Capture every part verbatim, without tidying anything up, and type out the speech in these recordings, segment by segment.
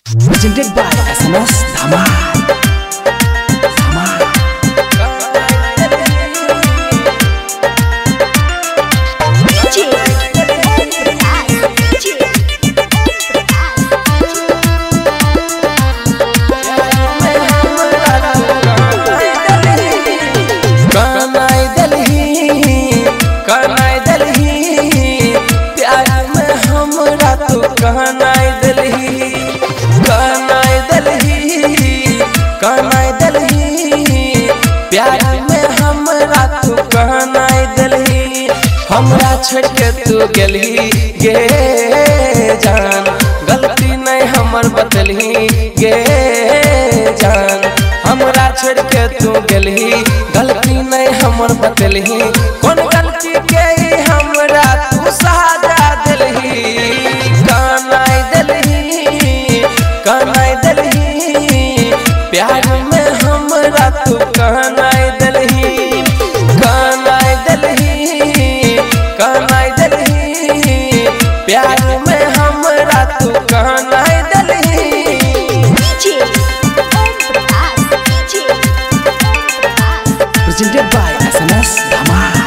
Presented by S M S Dhamal. Dhamal. कहनाई दिलही कहनाई दिलही कहनाई दिलही प्यार में हमरा तू कहनाई दिलही हमरा छोड़ के तू गेलही गे जान गलती नहीं हमर बतलही गे जान हमरा छोड़ के तू गेलही गलती नहीं हमर बतलही कौन गलती के हमरा तू सजा दिलही कहनाई दिलही कहनाई दिलही प्यार में हमरा तू कहनाई दिलही कहनाई दिलही कहनाई दिलही प्यार में हमरा तू कहनाई दिलही Presented by S M S Dhamal.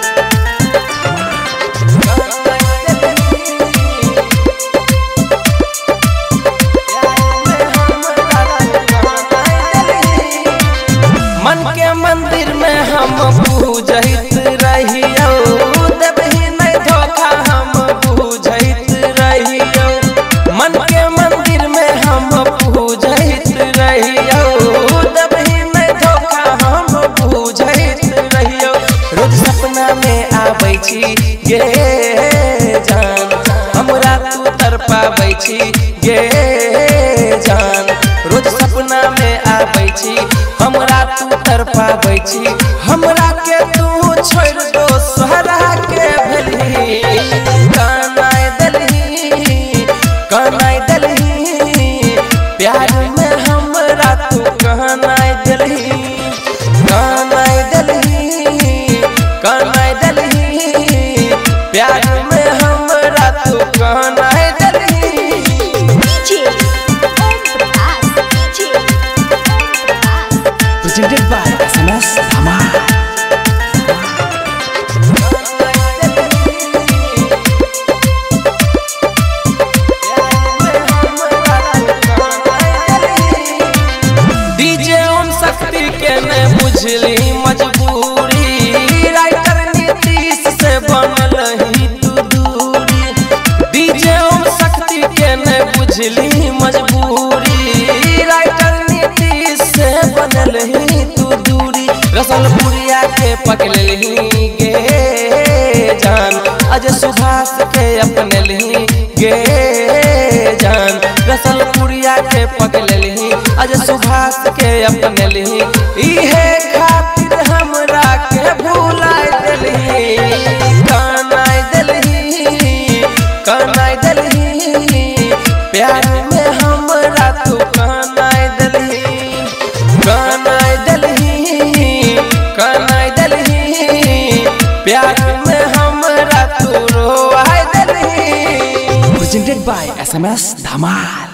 मन के मंदिर में हम पूजहित रहियो देबही नहीं धोखा हम पूजहित रहियो मन के मंदिर में हम पूजहित रहियो देबही नहीं धोखा हम पूजहित रहियो रोज सपना में आबै छी गे जान हमरा तू तरपाबै छी गे जान रोज सपना में आबै छी हमरा तू तरपाबै छी हमरा के तू छोड़ दो सोहरा के भेलही कहनाई दिलही कहनाई दिलही प्यार में हमरा तू कहनाई दिलही कहनाई दिलही कहनाई दिलही प्यार में हमरा तू कहनाई दिलही Presented by S M S Dhamal. DJ Om Shakti के ने बुझली मजबूरी राइटर नीतीश से बनल ही तू दूरी डीजे ओम शक्ति के ने बुझली मजबूरी राइटर नीतीश से बनल ही तू दूरी रसलपुरिया के पकड़लही गे जान अज सुभाष के अपने लही गे जान रसलपुरिया के पकड़लही अज सुभाष के अपने लही इहे खातिर हमरा के भुलाइ दिलही कहनाई दिलही कहनाई दिलही प्यार में हमरा तू कहनाई दिलही कहनाई दिलही कहनाई दिलही प्यार में हमरा तू रोवाई दिलही Presented by S M S Dhamal.